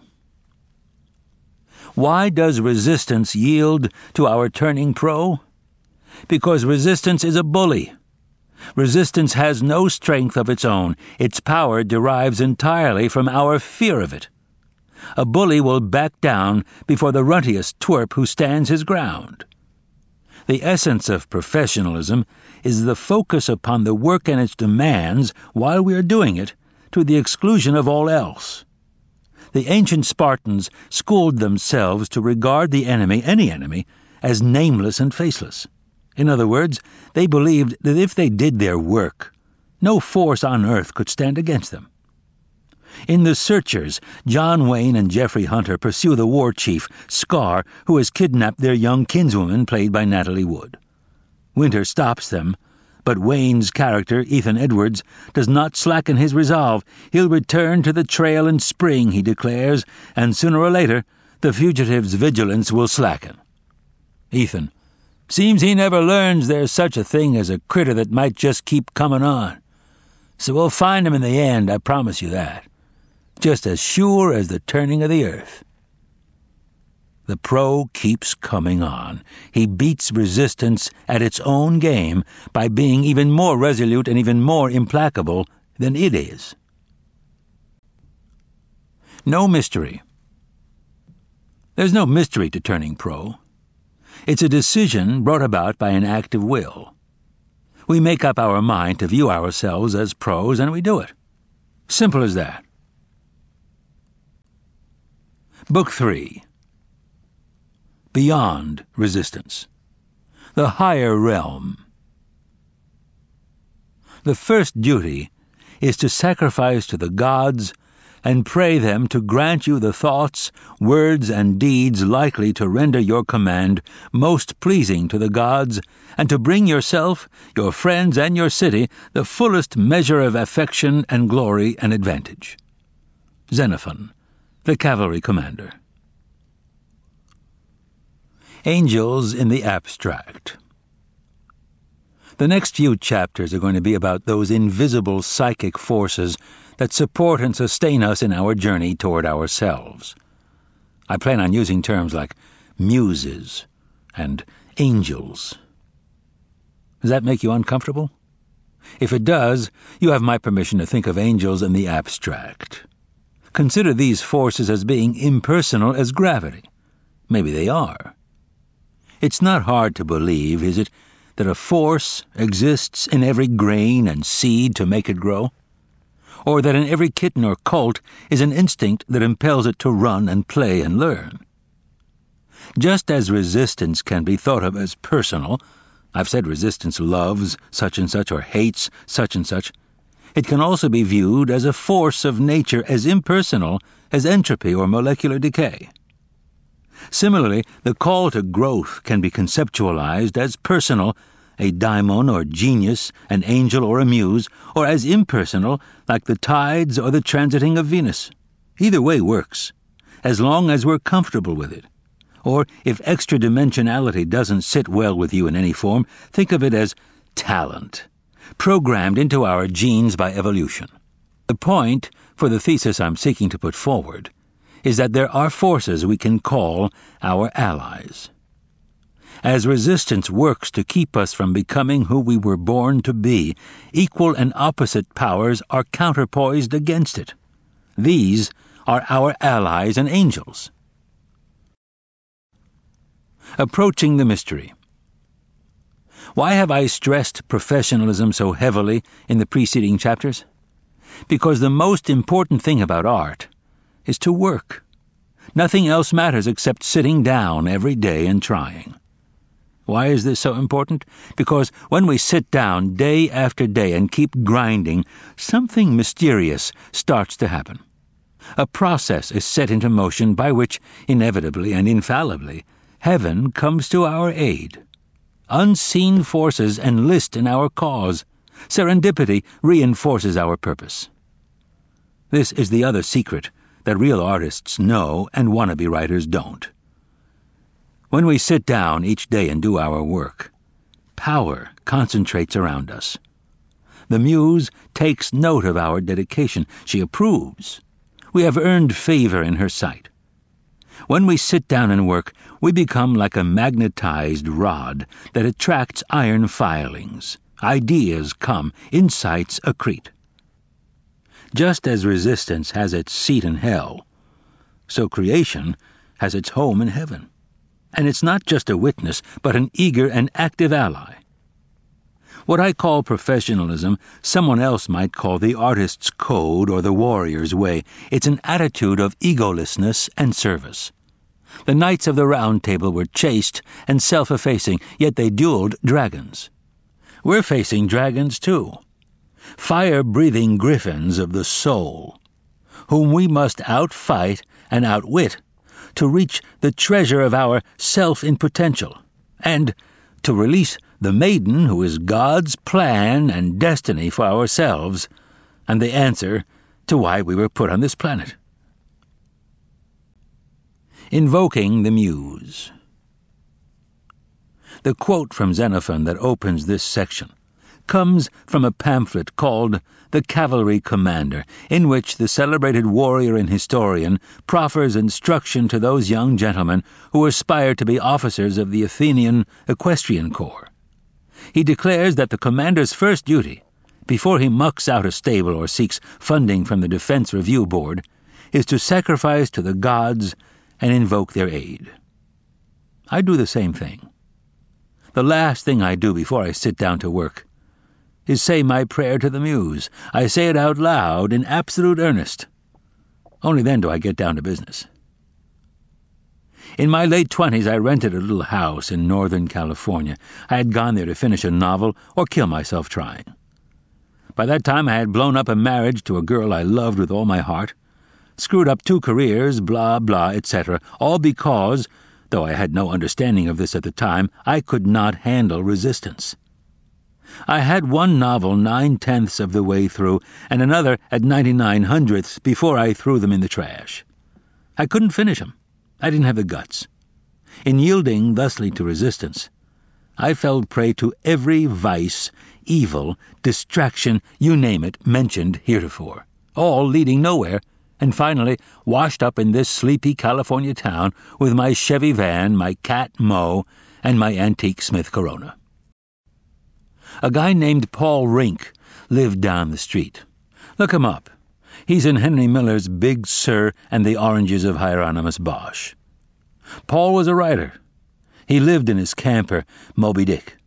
Why does resistance yield to our turning pro? Because resistance is a bully. Resistance has no strength of its own. Its power derives entirely from our fear of it. A bully will back down before the runtiest twerp who stands his ground. The essence of professionalism is the focus upon the work and its demands while we are doing it, to the exclusion of all else. The ancient Spartans schooled themselves to regard the enemy, any enemy, as nameless and faceless. In other words, they believed that if they did their work, no force on earth could stand against them. In The Searchers, John Wayne and Jeffrey Hunter pursue the war chief, Scar, who has kidnapped their young kinswoman, played by Natalie Wood. Winter stops them, but Wayne's character, Ethan Edwards, does not slacken his resolve. He'll return to the trail in spring, he declares, and sooner or later the fugitive's vigilance will slacken. Ethan: "Seems he never learns there's such a thing as a critter that might just keep coming on. So we'll find him in the end, I promise you that. Just as sure as the turning of the earth." The Pro keeps coming on. He beats resistance at its own game by being even more resolute and even more implacable than it is. No mystery. There's no mystery to turning pro. It's a decision brought about by an act of will. We make up our mind to view ourselves as pros, and we do it. Simple as that. Book 3. Beyond Resistance. The Higher Realm. The first duty is to sacrifice to the gods and pray them to grant you the thoughts, words, and deeds likely to render your command most pleasing to the gods, and to bring yourself, your friends, and your city the fullest measure of affection and glory and advantage. Xenophon, the cavalry commander. Angels in the abstract. The next few chapters are going to be about those invisible psychic forces that support and sustain us in our journey toward ourselves. I plan on using terms like muses and angels. Does that make you uncomfortable? If it does, you have my permission to think of angels in the abstract. Consider these forces as being impersonal as gravity. Maybe they are. It's not hard to believe, is it, that a force exists in every grain and seed to make it grow? Or that in every kitten or colt is an instinct that impels it to run and play and learn? Just as resistance can be thought of as personal, I've said resistance loves such and such or hates such and such, it can also be viewed as a force of nature as impersonal as entropy or molecular decay. Similarly, the call to growth can be conceptualized as personal, a daimon or genius, an angel or a muse, or as impersonal, like the tides or the transiting of Venus. Either way works, as long as we're comfortable with it. Or, if extra-dimensionality doesn't sit well with you in any form, think of it as talent, programmed into our genes by evolution. The point, for the thesis I'm seeking to put forward, is that there are forces we can call our allies. As resistance works to keep us from becoming who we were born to be, equal and opposite powers are counterpoised against it. These are our allies and angels. Approaching the mystery. Why have I stressed professionalism so heavily in the preceding chapters? Because the most important thing about art is to work. Nothing else matters except sitting down every day and trying. Why is this so important? Because when we sit down day after day and keep grinding, something mysterious starts to happen. A process is set into motion by which, inevitably and infallibly, heaven comes to our aid. Unseen forces enlist in our cause. Serendipity reinforces our purpose. This is the other secret that real artists know and wannabe writers don't. When we sit down each day and do our work, power concentrates around us. The muse takes note of our dedication. She approves. We have earned favor in her sight. When we sit down and work, we become like a magnetized rod that attracts iron filings. Ideas come, insights accrete. Just as resistance has its seat in hell, so creation has its home in heaven. And it's not just a witness, but an eager and active ally. What I call professionalism, someone else might call the artist's code or the warrior's way. It's an attitude of egolessness and service. The Knights of the Round Table were chaste and self-effacing, yet they dueled dragons. We're facing dragons too. Fire-breathing griffins of the soul. whom we must outfight and outwit to reach the treasure of our self in potential, and to release the maiden who is God's plan and destiny for ourselves, and the answer to why we were put on this planet. Invoking the Muse. The quote from Xenophon that opens this section comes from a pamphlet called The Cavalry Commander, in which the celebrated warrior and historian proffers instruction to those young gentlemen who aspire to be officers of the Athenian Equestrian Corps. He declares that the commander's first duty, before he mucks out a stable or seeks funding from the Defense Review Board, is to sacrifice to the gods and invoke their aid. I do the same thing. The last thing I do before I sit down to work is say my prayer to the Muse. I say it out loud in absolute earnest. Only then do I get down to business. In my late 20s, I rented a little house in Northern California. I had gone there to finish a novel or kill myself trying. By that time, I had blown up a marriage to a girl I loved with all my heart, screwed up 2 careers, blah, blah, etc., all because, though I had no understanding of this at the time, I could not handle resistance. I had one novel 9/10 of the way through, and another at 99/100 before I threw them in the trash. I couldn't finish them. I didn't have the guts. In yielding thusly to resistance, I fell prey to every vice, evil, distraction, you name it, mentioned heretofore, all leading nowhere, and finally washed up in this sleepy California town with my Chevy van, my cat Mo, and my antique Smith Corona. A guy named Paul Rink lived down the street. Look him up. He's in Henry Miller's Big Sur and the Oranges of Hieronymus Bosch. Paul was a writer. He lived in his camper, Moby Dick.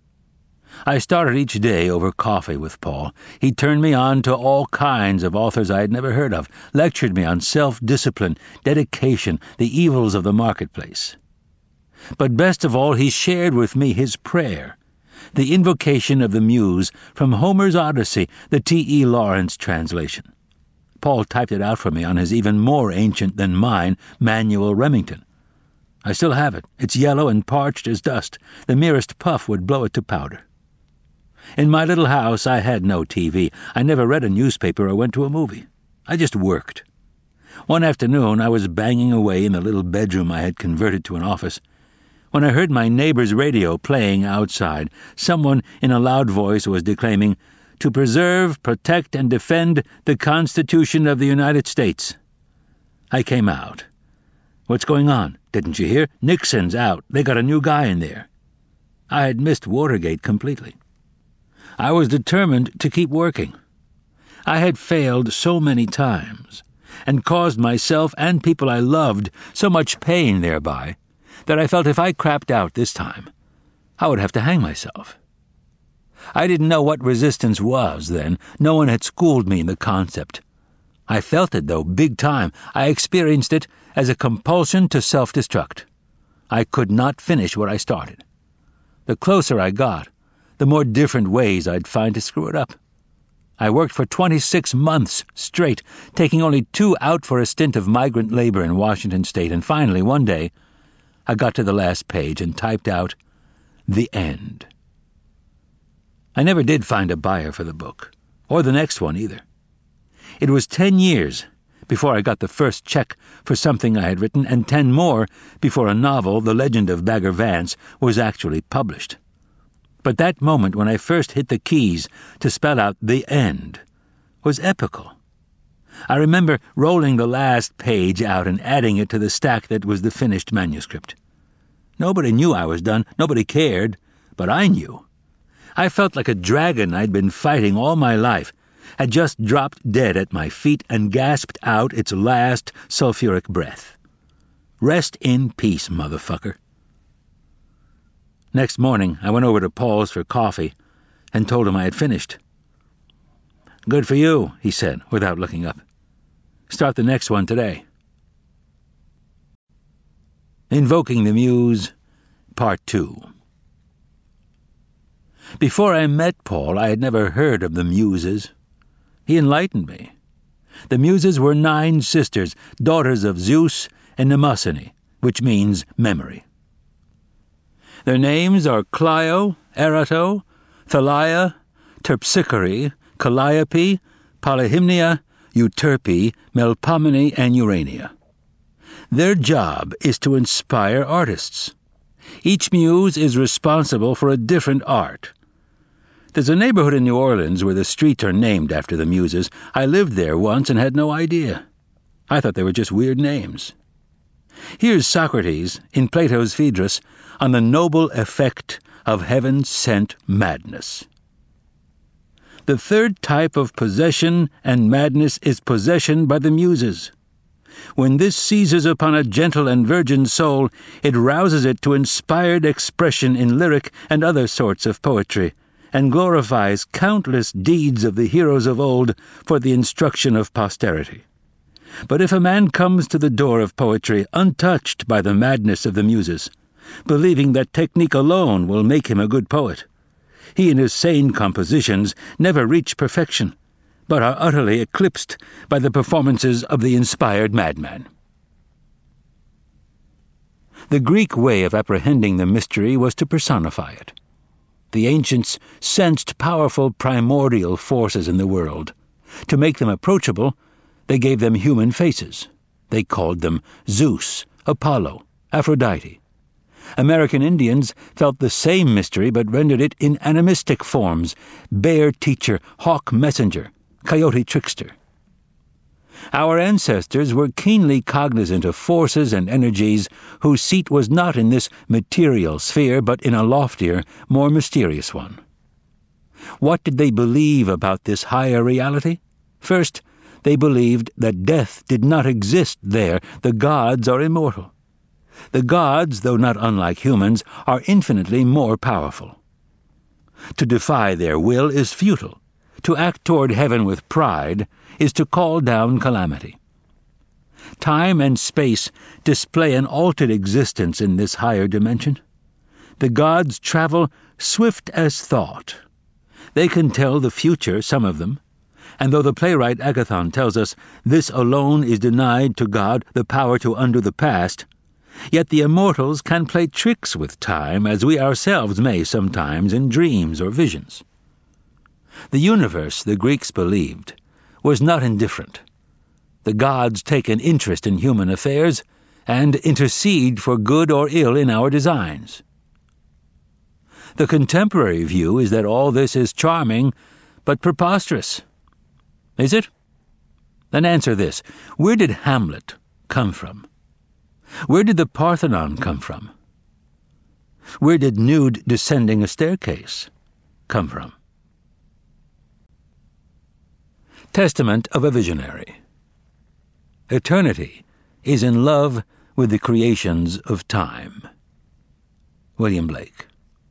I started each day over coffee with Paul. He turned me on to all kinds of authors I had never heard of, lectured me on self-discipline, dedication, the evils of the marketplace. But best of all, he shared with me his prayer, the invocation of the Muse from Homer's Odyssey, the T.E. Lawrence translation. Paul typed it out for me on his even more ancient than mine Manuel Remington. I still have it. It's yellow and parched as dust. The merest puff would blow it to powder. In my little house, I had no TV. I never read a newspaper or went to a movie. I just worked. One afternoon, I was banging away in the little bedroom I had converted to an office, when I heard my neighbor's radio playing outside. Someone in a loud voice was declaiming, "To preserve, protect, and defend the Constitution of the United States." I came out. "What's going on? Didn't you hear? Nixon's out. They got a new guy in there." I had missed Watergate completely. I was determined to keep working. I had failed so many times, and caused myself and people I loved so much pain thereby, that I felt if I crapped out this time, I would have to hang myself. I didn't know what resistance was then. No one had schooled me in the concept. I felt it, though, big time. I experienced it as a compulsion to self-destruct. I could not finish what I started. The closer I got, the more different ways I'd find to screw it up. I worked for 26 months straight, taking only 2 out for a stint of migrant labor in Washington State, and finally, one day, I got to the last page and typed out, "The End." I never did find a buyer for the book, or the next one either. It was 10 years before I got the first check for something I had written, and 10 more before a novel, The Legend of Bagger Vance, was actually published. But that moment when I first hit the keys to spell out "The End" was epical. I remember rolling the last page out and adding it to the stack that was the finished manuscript. Nobody knew I was done, nobody cared, but I knew. I felt like a dragon I'd been fighting all my life, had just dropped dead at my feet and gasped out its last sulfuric breath. Rest in peace, motherfucker. Next morning, I went over to Paul's for coffee and told him I had finished. "Good for you," he said, without looking up. "Start the next one today." Invoking the Muse, Part 2. Before I met Paul, I had never heard of the Muses. He enlightened me. The Muses were 9 sisters, daughters of Zeus and Mnemosyne, which means memory. Their names are Clio, Erato, Thalia, Terpsichore, Calliope, Polyhymnia, Euterpe, Melpomene, and Urania. Their job is to inspire artists. Each muse is responsible for a different art. There's a neighborhood in New Orleans where the streets are named after the Muses. I lived there once and had no idea. I thought they were just weird names. Here's Socrates, in Plato's Phaedrus, on the noble effect of heaven-sent madness. The third type of possession and madness is possession by the Muses. When this seizes upon a gentle and virgin soul, it rouses it to inspired expression in lyric and other sorts of poetry, and glorifies countless deeds of the heroes of old for the instruction of posterity. But if a man comes to the door of poetry untouched by the madness of the Muses, believing that technique alone will make him a good poet, he and his sane compositions never reach perfection, but are utterly eclipsed by the performances of the inspired madman. The Greek way of apprehending the mystery was to personify it. The ancients sensed powerful primordial forces in the world. To make them approachable, they gave them human faces. They called them Zeus, Apollo, Aphrodite. American Indians felt the same mystery but rendered it in animistic forms: bear teacher, hawk messenger, coyote trickster. Our ancestors were keenly cognizant of forces and energies whose seat was not in this material sphere but in a loftier, more mysterious one. What did they believe about this higher reality? First, they believed that death did not exist there. The gods are immortal. The gods, though not unlike humans, are infinitely more powerful. To defy their will is futile. To act toward heaven with pride is to call down calamity. Time and space display an altered existence in this higher dimension. The gods travel swift as thought. They can tell the future, some of them, and though the playwright Agathon tells us this alone is denied to God, the power to undo the past, yet the immortals can play tricks with time, as we ourselves may sometimes in dreams or visions. The universe, the Greeks believed, was not indifferent. The gods take an interest in human affairs and intercede for good or ill in our designs. The contemporary view is that all this is charming, but preposterous. Is it? Then answer this. Where did Hamlet come from? Where did the Parthenon come from? Where did nude descending a staircase come from? Testament of a Visionary. Eternity is in love with the creations of time. William Blake.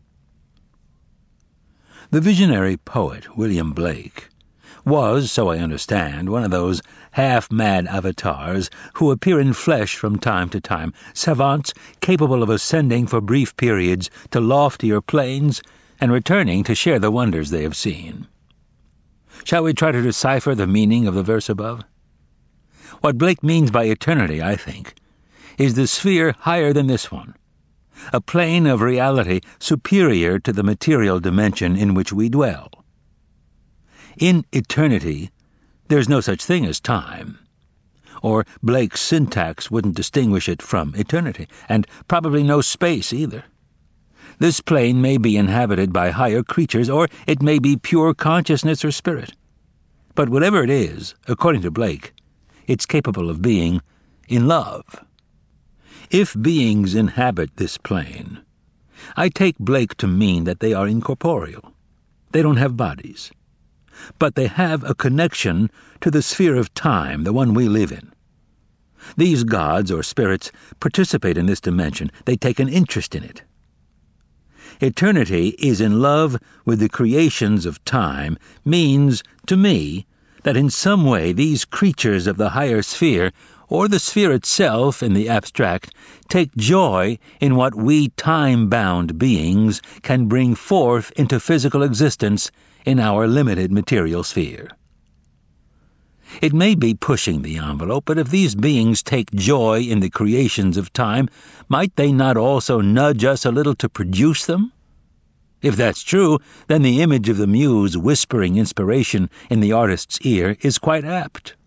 The visionary poet, William Blake, was, so I understand, one of those half-mad avatars who appear in flesh from time to time, savants capable of ascending for brief periods to loftier planes and returning to share the wonders they have seen. Shall we try to decipher the meaning of the verse above? What Blake means by eternity, I think, is the sphere higher than this one, a plane of reality superior to the material dimension in which we dwell. In eternity, there's no such thing as time, or Blake's syntax wouldn't distinguish it from eternity, and probably no space either. This plane may be inhabited by higher creatures, or it may be pure consciousness or spirit. But whatever it is, according to Blake, it's capable of being in love. If beings inhabit this plane, I take Blake to mean that they are incorporeal. They don't have bodies. But they have a connection to the sphere of time, the one we live in. These gods or spirits participate in this dimension. They take an interest in it. Eternity is in love with the creations of time means, to me, that in some way these creatures of the higher sphere, or the sphere itself in the abstract, take joy in what we time-bound beings can bring forth into physical existence in our limited material sphere. It may be pushing the envelope, but if these beings take joy in the creations of time, might they not also nudge us a little to produce them? If that's true, then the image of the muse whispering inspiration in the artist's ear is quite apt.